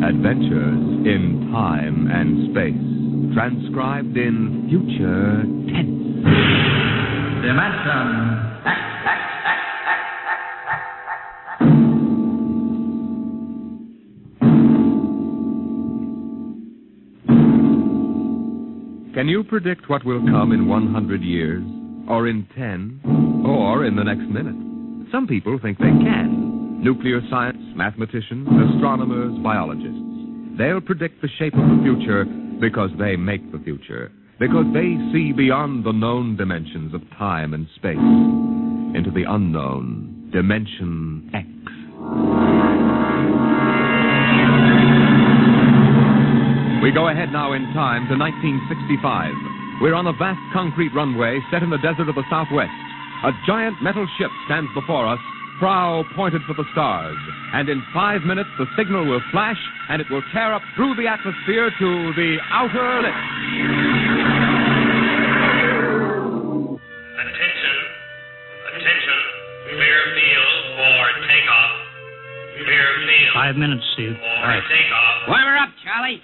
Adventures in Time and Space, transcribed in future tense. Dimension X. Can you predict what will come in 100 years, or in 10, or in the next minute? Some people think they can. Nuclear science, mathematicians, astronomers, biologists. They'll predict the shape of the future because they make the future. Because they see beyond the known dimensions of time and space into the unknown Dimension X. We go ahead now in time to 1965. We're on a vast concrete runway set in the desert of the Southwest. A giant metal ship stands before us, prow pointed for the stars. And in 5 minutes, the signal will flash, and it will tear up through the atmosphere to the outer limits. Attention. Clear field for takeoff. Clear field. 5 minutes, Steve. For takeoff. Warm her up, Charlie.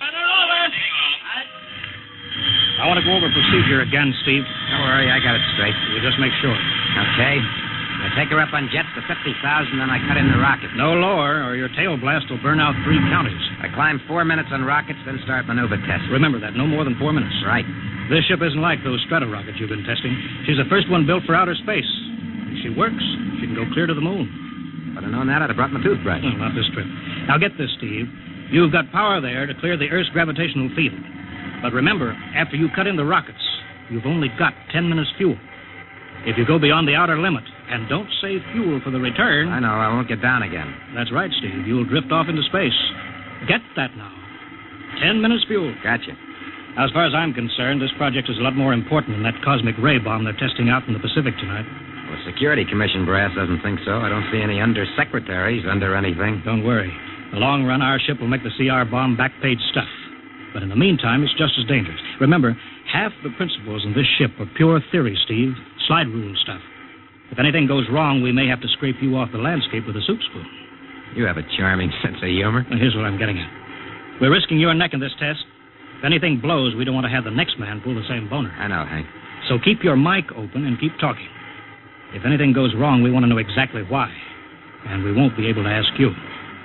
I want to go over procedure again, Steve. Don't worry, I got it straight. We'll just make sure. Okay. I take her up on jets to 50,000, then I cut in the rocket. No lower, or your tail blast will burn out 3 counties. I climb 4 minutes on rockets, then start maneuver tests. Remember that, no more than 4 minutes. Right. This ship isn't like those Strato-rockets you've been testing. She's the first one built for outer space. If she works, she can go clear to the moon. If I'd have known that, I'd have brought my toothbrush. No, not this trip. Now get this, Steve. You've got power there to clear the Earth's gravitational field. But remember, after you cut in the rockets, you've only got 10 minutes fuel. If you go beyond the outer limit and don't save fuel for the return... I know, I won't get down again. That's right, Steve. You'll drift off into space. Get that now. 10 minutes fuel. Gotcha. As far as I'm concerned, this project is a lot more important than that cosmic ray bomb they're testing out in the Pacific tonight. Well, the Security Commission brass doesn't think so. I don't see any undersecretaries under anything. Don't worry. In the long run, our ship will make the CR bomb back-page stuff. But in the meantime, it's just as dangerous. Remember, half the principles in this ship are pure theory, Steve. Slide rule stuff. If anything goes wrong, we may have to scrape you off the landscape with a soup spoon. You have a charming sense of humor. Now, here's what I'm getting at. We're risking your neck in this test. If anything blows, we don't want to have the next man pull the same boner. I know, Hank. So keep your mic open and keep talking. If anything goes wrong, we want to know exactly why. And we won't be able to ask you.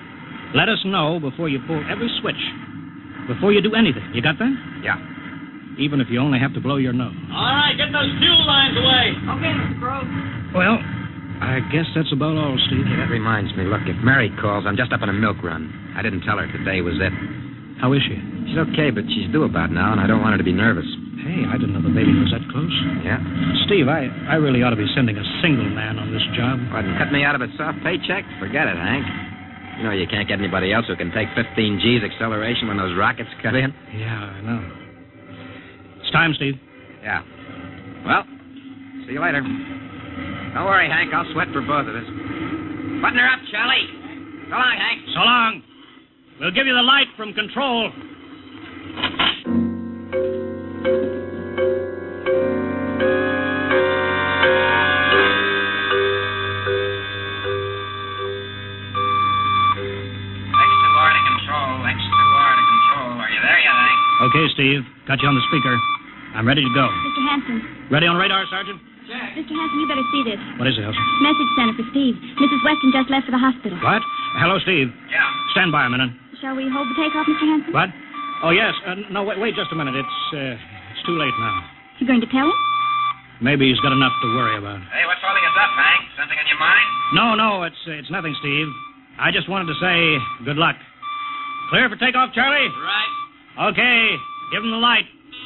Let us know before you pull every switch. Before you do anything. You got that? Yeah. Even if you only have to blow your nose. All right, get those fuel lines away. Okay, Mr. Crow. Well, I guess that's about all, Steve. Hey, that reminds me. Look, if Mary calls, I'm just up on a milk run. I didn't tell her today was it. How is she? She's okay, but she's due about now, and I don't want her to be nervous. Hey, I didn't know the baby was that close. Yeah? Steve, I really ought to be sending a single man on this job. What, and cut me out of a soft paycheck? Forget it, Hank. You know you can't get anybody else who can take 15 G's acceleration when those rockets cut in. Yeah, I know. It's time, Steve. Yeah. Well, see you later. Don't worry, Hank. I'll sweat for both of us. Button her up, Charlie. So long, Hank. So long. We'll give you the light from control. Okay, Steve. Got you on the speaker. I'm ready to go. Mr. Hanson. Ready on radar, Sergeant? Mr. Hanson, you better see this. What is it, Elsa? Message center for Steve. Mrs. Weston just left for the hospital. What? Hello, Steve. Yeah. Stand by a minute. Shall we hold the takeoff, Mr. Hanson? What? Oh, yes. No, wait just a minute. It's too late now. You going to tell him? Maybe he's got enough to worry about. Hey, what's holding us up, Hank? Something on your mind? No, it's nothing, Steve. I just wanted to say good luck. Clear for takeoff, Charlie? Right. Okay. Give him the light.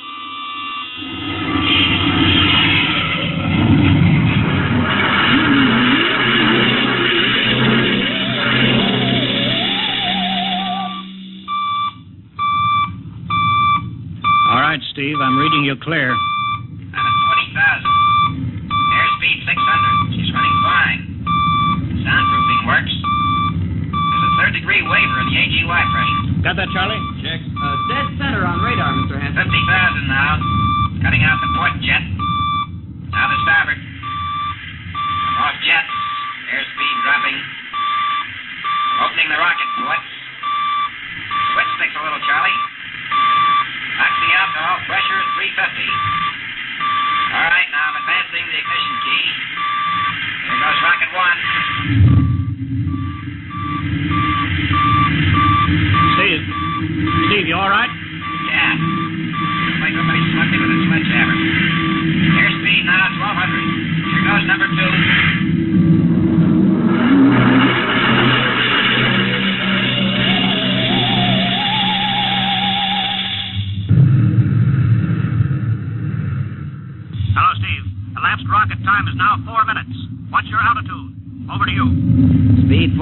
All right, Steve, I'm reading you clear. I'm at 40,000. Airspeed 600. She's running fine. Soundproofing works. There's a third-degree waiver in the AGY pressure. Got that, Charlie? Check. Dead center on radar, Mr. Hanson. 50,000 now. Cutting out the port jet. Now the starboard. Off jet. Airspeed dropping. Opening the rocket, boy. Switch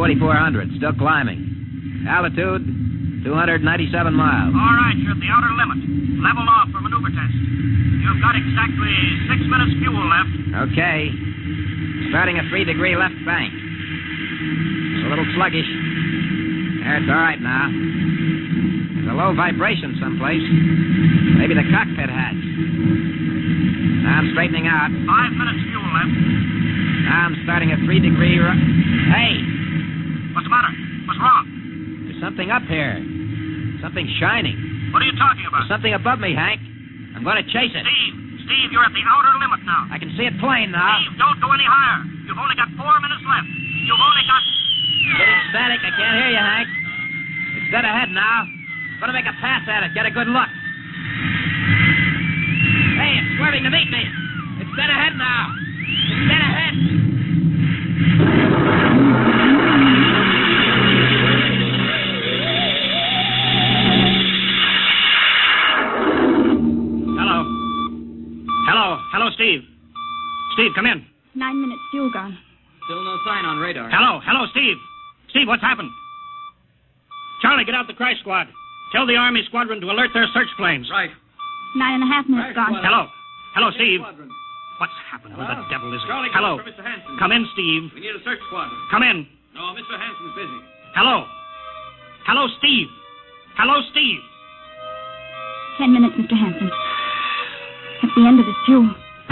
4,400. Still climbing. Altitude, 297 miles. All right, you're at the outer limit. Level off for maneuver test. You've got exactly 6 minutes fuel left. Okay. Starting a 3-degree left bank. It's a little sluggish. There, it's all right now. There's a low vibration someplace. Maybe the cockpit hatch. Now I'm straightening out. 5 minutes fuel left. Now I'm starting a 3-degree Hey! What's the matter? What's wrong? There's something up here. Something shining. What are you talking about? There's something above me, Hank. I'm going to chase it. Steve, you're at the outer limit now. I can see it plain now. Steve, don't go any higher. You've only got 4 minutes left. You've only got... Getting static. I can't hear you, Hank. It's dead ahead now. I'm going to make a pass at it. Get a good look. Hey, it's swerving to meet me. It's dead ahead now. It's dead ahead. Hello, Steve. Steve, come in. 9 minutes fuel gone. Still no sign on radar. Hello, Steve. Steve, what's happened? Charlie, get out the crash squad. Tell the Army squadron to alert their search planes. Right. 9.5 minutes gone. Hello, Steve. Squadron. What's happened? Who the devil is it? Charlie, Hello. for Mr. Hanson. Come in, Steve. We need a search squadron. Come in. No, Mr. Hanson's busy. Hello, Steve. Hello, Steve. 10 minutes, Mr. Hanson. That's the end of his fuel.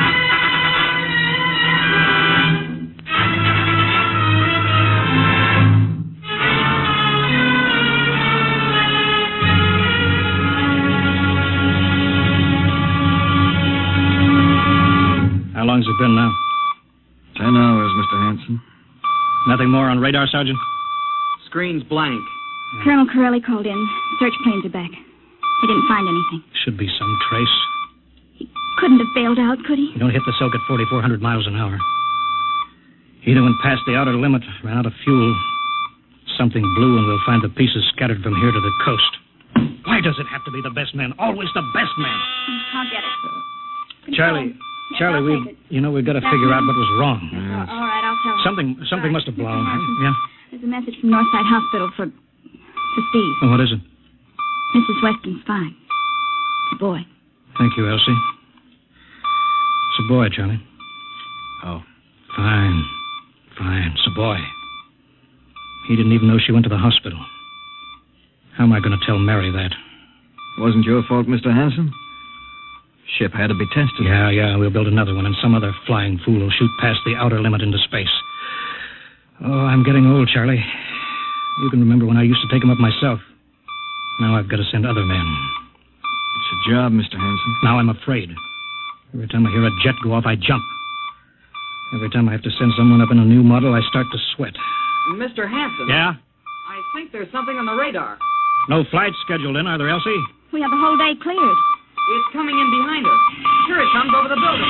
How long's it been now? 10 hours, Mr. Hanson. Nothing more on radar, Sergeant? Screen's blank. Colonel Corelli called in. Search planes are back. They didn't find anything. Should be some trace. Couldn't have bailed out, could he? You don't hit the silk at 4,400 miles an hour. Either went past the outer limit, ran out of fuel. Something blew, and we'll find the pieces scattered from here to the coast. Why does it have to be the best men? Always the best men. I'll get it. Charlie, Yes, I'll take it. we've got to figure out what was wrong. All right, I'll tell him. Something must have blown. Mr. Hanson, Yeah? There's a message from Northside Hospital for Steve. Oh, what is it? Mrs. Weston's fine. It's a boy. Thank you, Elsie. It's a boy, Charlie. Oh. Fine. It's a boy. He didn't even know she went to the hospital. How am I going to tell Mary that? It wasn't your fault, Mr. Hanson. Ship had to be tested. Yeah, we'll build another one, and some other flying fool will shoot past the outer limit into space. Oh, I'm getting old, Charlie. You can remember when I used to take them up myself. Now I've got to send other men. It's a job, Mr. Hanson. Now I'm afraid. Every time I hear a jet go off, I jump. Every time I have to send someone up in a new model, I start to sweat. Mr. Hanson. Yeah? I think there's something on the radar. No flights scheduled in, are there, Elsie? We have the whole day cleared. It's coming in behind us. Here it comes over the building.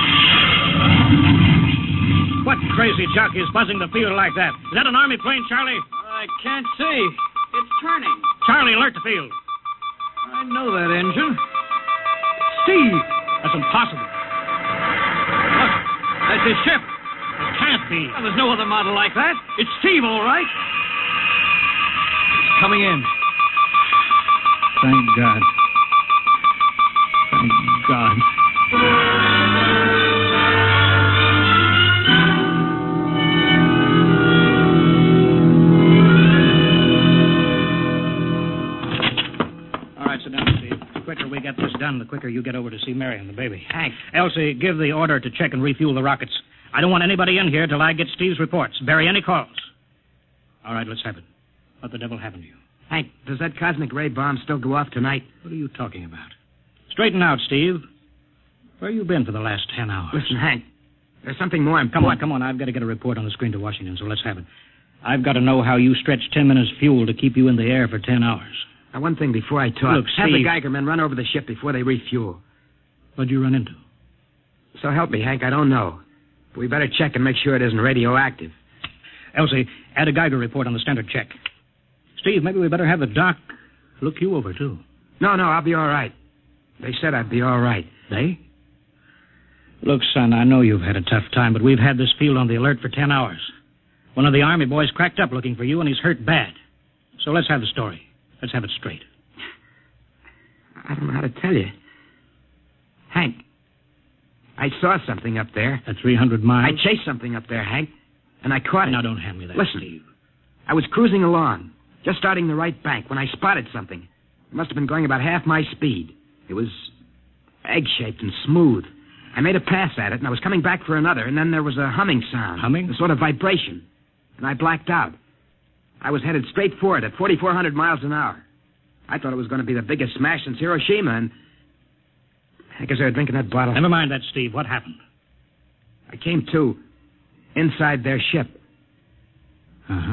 What crazy jockey is buzzing the field like that? Is that an Army plane, Charlie? I can't see. It's turning. Charlie, alert the field. I know that engine. Steve! That's impossible. Look, that's his ship. It can't be. Well, there's no other model like that. It's Steve, all right. It's coming in. Thank God. Thank God. All right, sit down, Steve. The quicker we get this done, the quicker you get over to see Mary and the baby. Hank. Elsie, give the order to check and refuel the rockets. I don't want anybody in here till I get Steve's reports. Bury any calls. All right, let's have it. What the devil happened to you? Hank, does that cosmic ray bomb still go off tonight? What are you talking about? Straighten out, Steve. Where you been for the last 10 hours? Listen, Hank, there's something more important. Come on. I've got to get a report on the screen to Washington, so let's have it. I've got to know how you stretched 10 minutes fuel to keep you in the air for 10 hours. Now, one thing before I talk. Look, have the Steve. Geiger men run over the ship before they refuel. What'd you run into? So help me, Hank, I don't know. But we better check and make sure it isn't radioactive. Elsie, add a Geiger report on the standard check. Steve, maybe we better have the doc look you over, too. No, I'll be all right. They said I'd be all right. They? Look, son, I know you've had a tough time, but we've had this field on the alert for 10 hours. One of the Army boys cracked up looking for you, and he's hurt bad. So let's have the story. Let's have it straight. I don't know how to tell you. Hank, I saw something up there. At 300 miles? I chased something up there, Hank, and I caught it. Now, don't hand me that, Listen, Steve. I was cruising along, just starting the right bank, when I spotted something. It must have been going about half my speed. It was egg-shaped and smooth. I made a pass at it, and I was coming back for another, and then there was a humming sound. Humming? A sort of vibration. And I blacked out. I was headed straight for it at 4,400 miles an hour. I thought it was going to be the biggest smash since Hiroshima, and I guess they were drinking that bottle. Never mind that, Steve. What happened? I came to inside their ship. Uh-huh.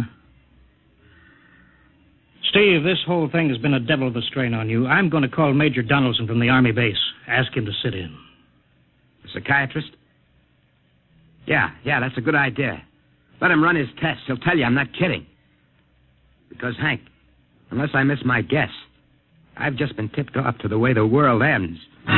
Steve, this whole thing has been a devil of a strain on you. I'm going to call Major Donaldson from the Army base. Ask him to sit in. The psychiatrist? Yeah, that's a good idea. Let him run his tests. He'll tell you I'm not kidding. Because, Hank, unless I miss my guess, I've just been tipped off to the way the world ends.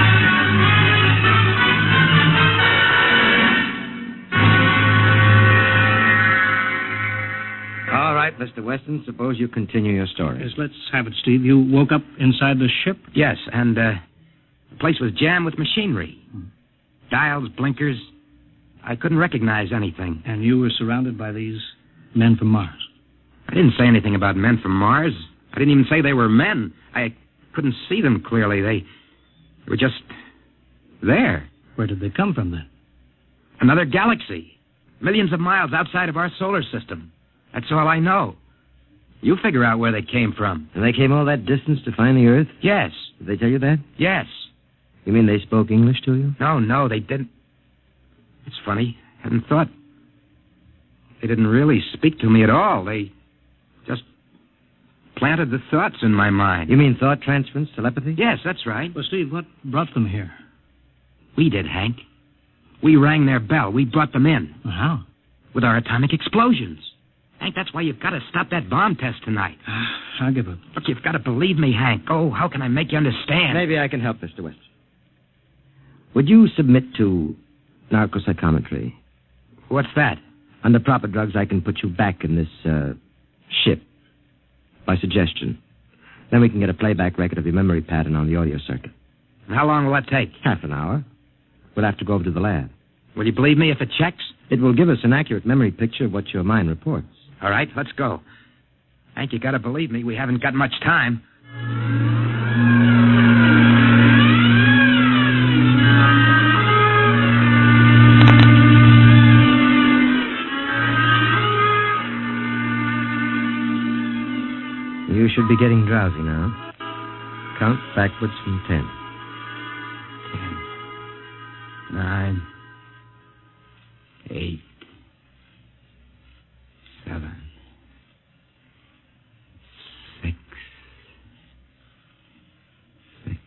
All right, Mr. Weston, suppose you continue your story. Yes, let's have it, Steve. You woke up inside the ship? Yes, and the place was jammed with machinery. Dials, blinkers. I couldn't recognize anything. And you were surrounded by these men from Mars? I didn't say anything about men from Mars. I didn't even say they were men. I couldn't see them clearly. They were just there. Where did they come from, then? Another galaxy. Millions of miles outside of our solar system. That's all I know. You figure out where they came from. And they came all that distance to find the Earth? Yes. Did they tell you that? Yes. You mean they spoke English to you? No, they didn't. It's funny. I hadn't thought. They didn't really speak to me at all. They just planted the thoughts in my mind. You mean thought transference, telepathy? Yes, that's right. Well, Steve, what brought them here? We did, Hank. We rang their bell. We brought them in. Well, how? With our atomic explosions. Hank, that's why you've got to stop that bomb test tonight. I'll give up. Look, you've got to believe me, Hank. Oh, how can I make you understand? Maybe I can help, Mr. Weston. Would you submit to narcopsychometry? What's that? Under proper drugs, I can put you back in this ship by suggestion. Then we can get a playback record of your memory pattern on the audio circuit. And how long will that take? Half an hour. We'll have to go over to the lab. Will you believe me if it checks? It will give us an accurate memory picture of what your mind reports. All right, let's go. Hank, you got to believe me. We haven't got much time. You should be getting drowsy now. Count backwards from 10. 10, 9, 8, 7, 6, 6.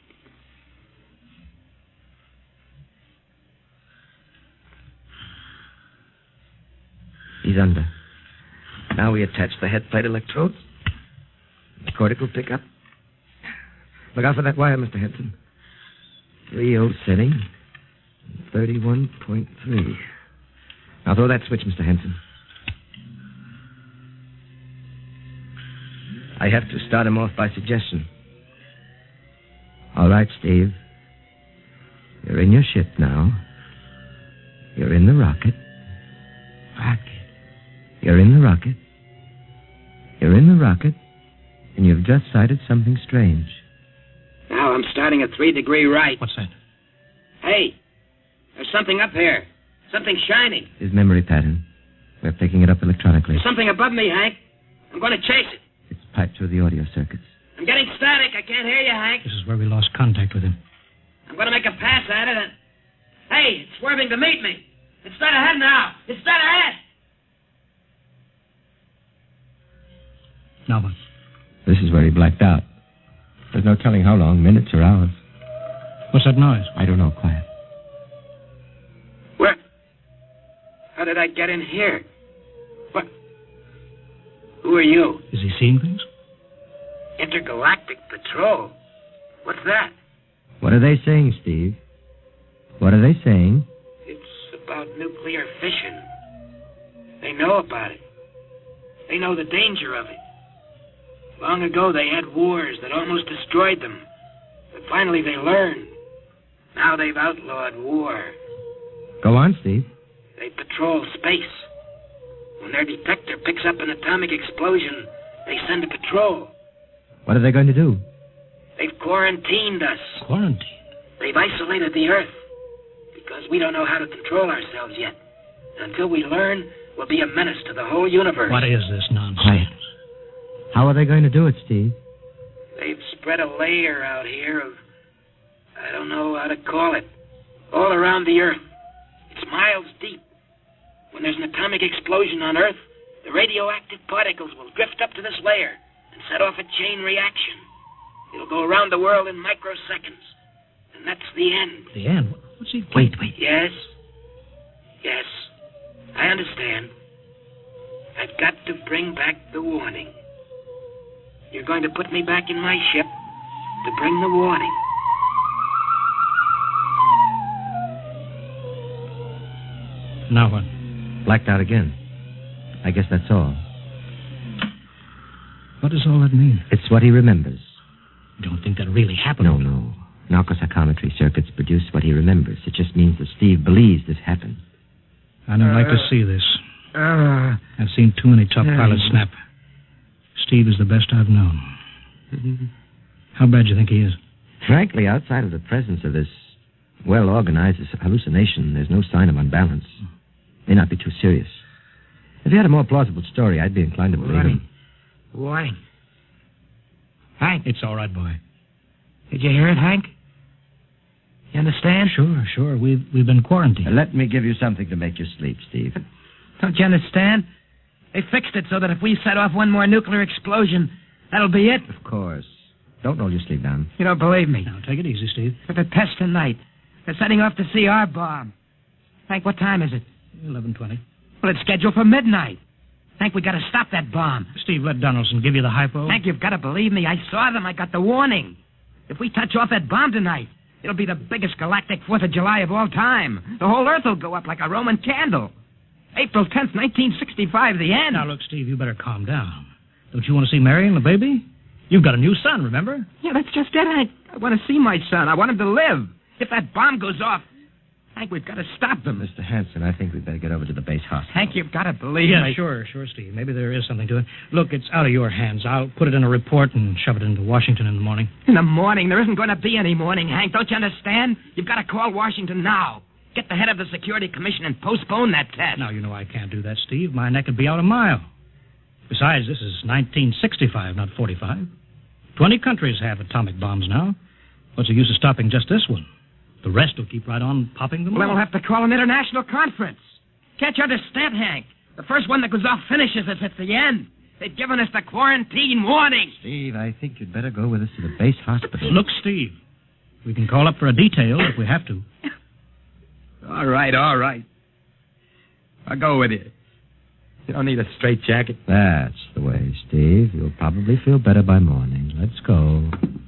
He's under. Now we attach the head plate electrodes. The cortical pickup. Look out for that wire, Mr. Henson. 3.0 setting. 31.3. Now throw that switch, Mr. Henson. I have to start him off by suggestion. All right, Steve. You're in your ship now. You're in the rocket. You're in the rocket. You're in the rocket. And you've just sighted something strange. Now I'm starting at 3-degree right. What's that? Hey, there's something up here. Something shining. His memory pattern. We're picking it up electronically. There's something above me, Hank. I'm going to chase it. It's piped through the audio circuits. I'm getting static. I can't hear you, Hank. This is where we lost contact with him. I'm going to make a pass at it and... Hey, it's swerving to meet me. It's dead ahead now. It's dead ahead. Now what? This is where he blacked out. There's no telling how long, minutes or hours. What's that noise? I don't know. Quiet. Where? How did I get in here? What? Who are you? Is he seeing things? Intergalactic Patrol. What's that? What are they saying, Steve? What are they saying? It's about nuclear fission. They know about it. They know the danger of it. Long ago, they had wars that almost destroyed them. But finally, they learned. Now they've outlawed war. Go on, Steve. They patrol space. When their detector picks up an atomic explosion, they send a patrol. What are they going to do? They've quarantined us. Quarantine? They've isolated the Earth. Because we don't know how to control ourselves yet. Until we learn, we'll be a menace to the whole universe. What is this nonsense? Quiet. How are they going to do it, Steve? They've spread a layer out here of... I don't know how to call it. All around the Earth. It's miles deep. When there's an atomic explosion on Earth, the radioactive particles will drift up to this layer and set off a chain reaction. It'll go around the world in microseconds. And that's the end. The end? What's he... Wait. Yes. Yes. I understand. I've got to bring back the warning. You're going to put me back in my ship to bring the warning. Now what? Blacked out again. I guess that's all. What does all that mean? It's what he remembers. You don't think that really happened? No. Narcopsychometry circuits produce what he remembers. It just means that Steve believes this happened. I don't like to see this. I've seen too many tough pilots snap. Steve is the best I've known. How bad do you think he is? Frankly, outside of the presence of this well-organized hallucination, there's no sign of unbalance. May not be too serious. If he had a more plausible story, I'd be inclined to believe him. Warning. Hank. It's all right, boy. Did you hear it, Hank? You understand? Sure. We've been quarantined. Let me give you something to make you sleep, Steve. Don't you understand? They fixed it so that if we set off one more nuclear explosion, that'll be it. Of course. Don't roll your sleeve down. You don't believe me. Now, take it easy, Steve. But the test tonight. They're setting off the CR bomb. Hank, what time is it? 11:20. Well, it's scheduled for midnight. Hank, we gotta stop that bomb. Steve, let Donaldson give you the hypo. Hank, you've got to believe me. I saw them. I got the warning. If we touch off that bomb tonight, it'll be the biggest galactic 4th of July of all time. The whole Earth will go up like a Roman candle. April 10th, 1965, the end. Now, look, Steve, you better calm down. Don't you want to see Mary and the baby? You've got a new son, remember? Yeah, that's just it, Hank. I want to see my son. I want him to live. If that bomb goes off, Hank, we've got to stop them. Mr. Hanson, I think we'd better get over to the base hospital. Hank, you've got to believe me. Sure, Steve. Maybe there is something to it. Look, it's out of your hands. I'll put it in a report and shove it into Washington in the morning. In the morning? There isn't going to be any morning, Hank. Don't you understand? You've got to call Washington now. Get the head of the Security Commission and postpone that test. Now, you know I can't do that, Steve. My neck would be out a mile. Besides, this is 1965, not 45. 20 countries have atomic bombs now. What's the use of stopping just this one? The rest will keep right on popping them. Well, then we'll have to call an international conference. Can't you understand, Hank? The first one that goes off finishes us at the end. They've given us the quarantine warning. Steve, I think you'd better go with us to the base hospital. Look, Steve, we can call up for a detail if we have to. All right. I'll go with you. You don't need a straitjacket. That's the way, Steve. You'll probably feel better by morning. Let's go.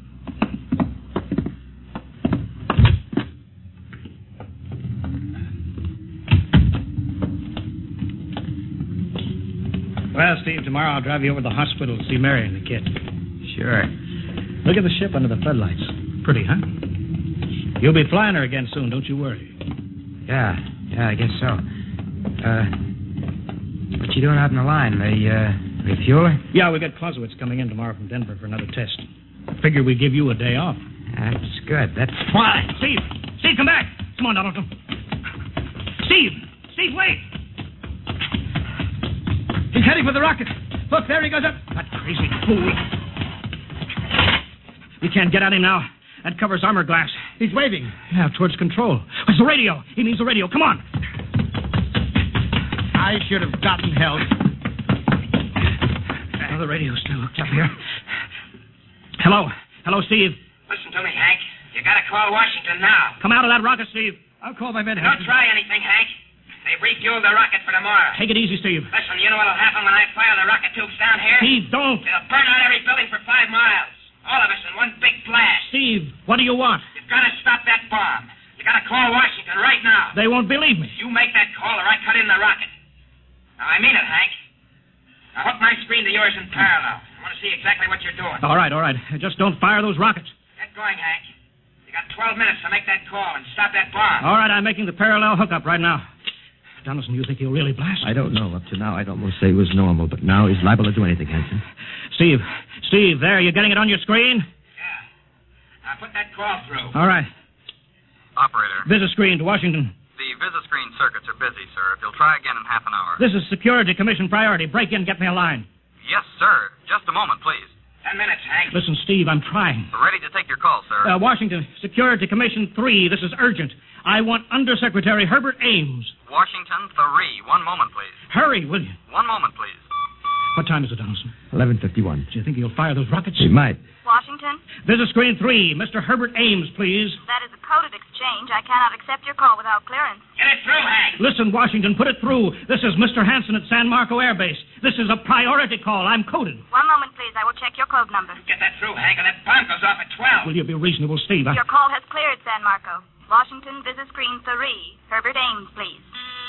Well, Steve, tomorrow I'll drive you over to the hospital to see Mary and the kid. Sure. Look at the ship under the floodlights. Pretty, huh? You'll be flying her again soon, don't you worry. Yeah, I guess so. What you doing out in the line? They refuel her? Yeah, we got Clausewitz coming in tomorrow from Denver for another test. Figure we give you a day off. That's good. That's Why? Steve, come back. Come on, Donaldson. Steve, wait. He's heading for the rocket. Look, there he goes up. That crazy fool. We can't get at him now. That covers armor glass. He's waving. Yeah, towards control. It's the radio. He needs the radio. Come on. I should have gotten help. The radio's still hooked up here. Hello, Steve. Listen to me, Hank. You gotta call Washington now. Come out of that rocket, Steve. I'll call my men. Don't try anything, Hank. They've refueled the rocket for tomorrow. Take it easy, Steve. Listen, you know what'll happen when I fire the rocket tubes down here? Steve, don't. It'll burn out every building for 5 miles. All of us in one big blast. Steve, what do you want? You've got to stop that bomb. You got to call Washington right now. They won't believe me. You make that call or I cut in the rocket. Now, I mean it, Hank. Now hook my screen to yours in parallel. I want to see exactly what you're doing. All right. Just don't fire those rockets. Get going, Hank. You got 12 minutes to make that call and stop that bomb. All right, I'm making the parallel hookup right now. Donaldson, you think he'll really blast? I don't know. Up to now, I'd almost say it was normal, but now he's liable to do anything, Hanson. Steve, there, you getting it on your screen? Yeah. Now put that call through. All right. Operator, Visit screen to Washington. the Visiscreen circuits are busy, sir. If you'll try again in half an hour. This is Security Commission priority. Break in, get me a line. Yes, sir. Just a moment, please. 10 minutes, Hank. Listen, Steve, I'm trying. We're ready to take your call, sir. Washington, Security Commission 3, this is urgent. I want Undersecretary Herbert Ames. Washington 3. 1 moment, please. Hurry, will you? 1 moment, please. What time is it, Donaldson? 11:51. Do you think he'll fire those rockets? He might. Washington, Visit screen 3, Mr. Herbert Ames, please. that is a coded exchange. I cannot accept your call without clearance. Get it through, Hank. Listen, Washington, put it through. This is Mr. Hanson at San Marco Air Base. This is a priority call. I'm coded. 1 moment, please. I will check your code number. Get that through, Hank, and that bomb goes off at 12. Will you be reasonable, Steve? Your call has cleared, San Marco. Washington, visit screen 3. Herbert Ames, please.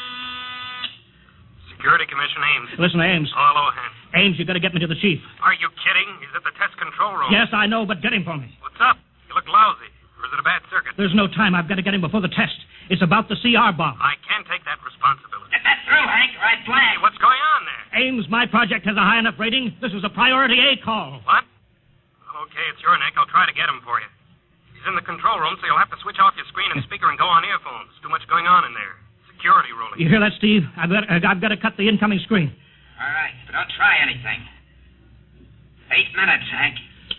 Security Commission Ames. Listen, Ames. Hello, Hank. Ames, you got to get me to the chief. Are you kidding? He's at the test control room. Yes, I know, but get him for me. What's up? You look lousy. Or is it a bad circuit? There's no time. I've got to get him before the test. It's about the CR bomb. I can't take that responsibility. Get that through, Hank, or I Hey, blank. what's going on there? Ames, my project has a high enough rating. This is a priority A call. What? Well, okay, it's your neck. I'll try to get him for you. He's in the control room, so you'll have to switch off your screen and speaker and go on earphones. Too much going on in there. Security ruling. You hear that, Steve? I've got to cut the incoming screen. All right, but don't try anything. 8 minutes, Hank.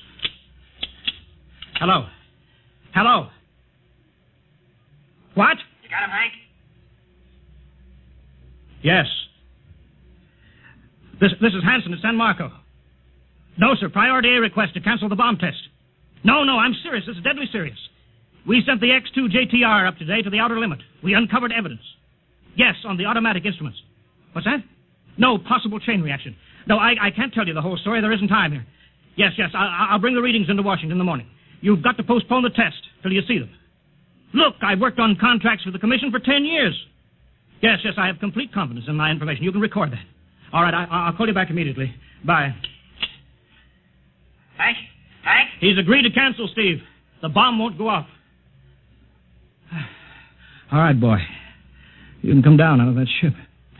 Hello. What? You got him, Hank? Yes. This is Hanson at San Marco. No, sir. Priority A request to cancel the bomb test. No, I'm serious. This is deadly serious. We sent the X2 JTR up today to the outer limit. We uncovered evidence. Yes, on the automatic instruments. What's that? No, possible chain reaction. No, I can't tell you the whole story. There isn't time here. Yes, I'll bring the readings into Washington in the morning. You've got to postpone the test till you see them. Look, I've worked on contracts with the Commission for 10 years. Yes, I have complete confidence in my information. You can record that. All right, I'll call you back immediately. Bye. Hank? He's agreed to cancel, Steve. The bomb won't go off. All right, boy. You can come down out of that ship.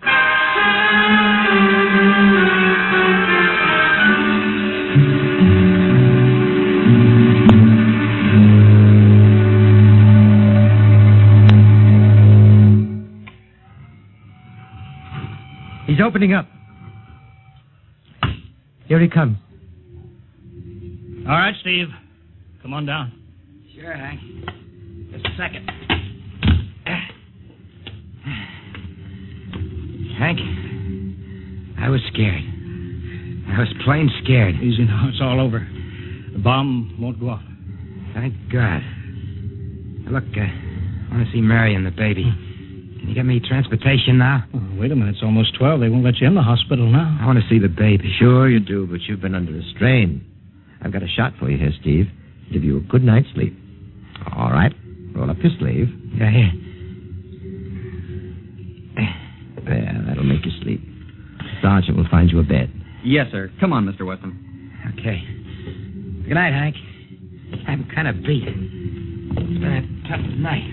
He's opening up. Here he comes. All right, Steve. Come on down. Sure, Hank. Just a second. Hank, I was scared. I was plain scared. Easy now. It's all over. The bomb won't go off. Thank God. Look, I want to see Mary and the baby. Can you get me transportation now? Oh, wait a minute. It's almost 12. They won't let you in the hospital now. I want to see the baby. Sure you do, but you've been under a strain. I've got a shot for you here, Steve. Give you a good night's sleep. All right. Roll up your sleeve. Yeah, here. There, that'll make you sleep. Sergeant will find you a bed. Yes, sir. Come on, Mr. Weston. Okay. Good night, Hank. I'm kind of beat. It's been a tough night.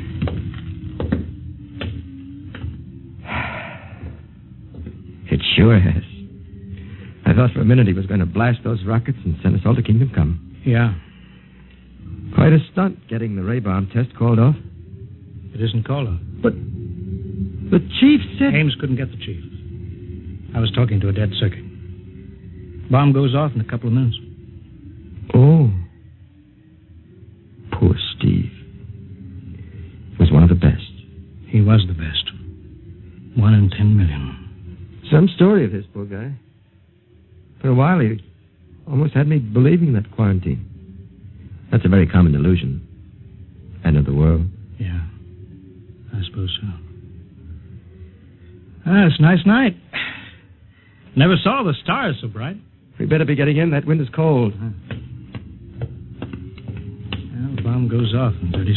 It sure has. I thought for a minute he was going to blast those rockets and send us all to Kingdom Come. Yeah. Quite a stunt getting the ray bomb test called off. It isn't called off. But the chief said... Ames couldn't get the chief. I was talking to a dead circuit. Bomb goes off in a couple of minutes. Oh. Poor Steve. He was one of the best. He was the best. 1 in 10 million. Some story of his, poor guy. For a while, he almost had me believing that quarantine. That's a very common delusion. End of the world. Yeah, I suppose so. It's a nice night. Never saw the stars so bright. We better be getting in. That wind is cold. Well, the bomb goes off in 30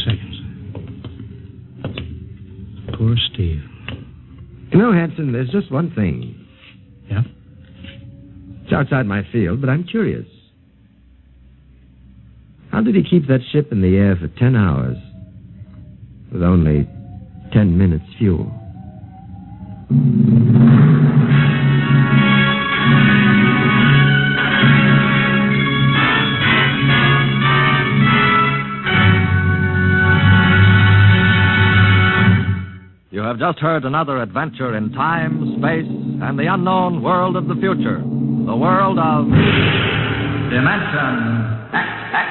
seconds. Poor Steve. You know, Hanson, there's just one thing. Yeah? It's outside my field, but I'm curious. How did he keep that ship in the air for 10 hours with only 10 minutes fuel? You have just heard another adventure in time, space, and the unknown world of the future. The world of Dimension X.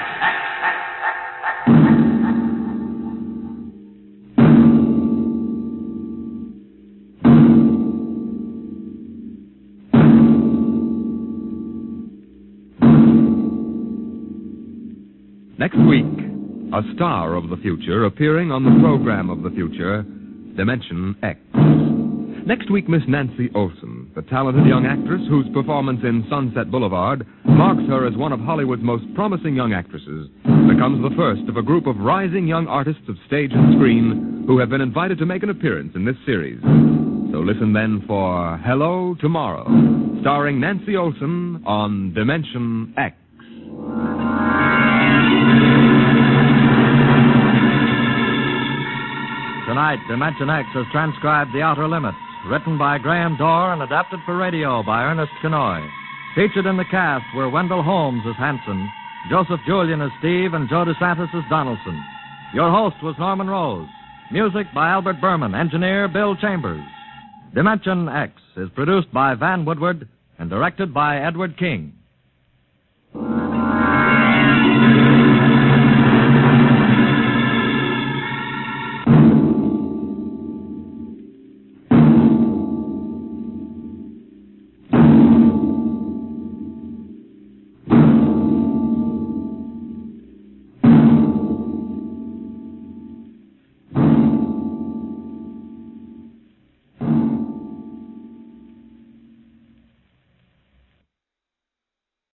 Next week, a star of the future appearing on the program of the future, Dimension X. Next week, Miss Nancy Olson, the talented young actress whose performance in Sunset Boulevard marks her as one of Hollywood's most promising young actresses, becomes the first of a group of rising young artists of stage and screen who have been invited to make an appearance in this series. So listen then for Hello Tomorrow, starring Nancy Olson on Dimension X. Tonight, Dimension X has transcribed The Outer Limits, written by Graham Dorr and adapted for radio by Ernest Kenoy. Featured in the cast were Wendell Holmes as Hanson, Joseph Julian as Steve, and Joe DeSantis as Donaldson. Your host was Norman Rose. Music by Albert Berman, engineer Bill Chambers. Dimension X is produced by Van Woodward and directed by Edward King.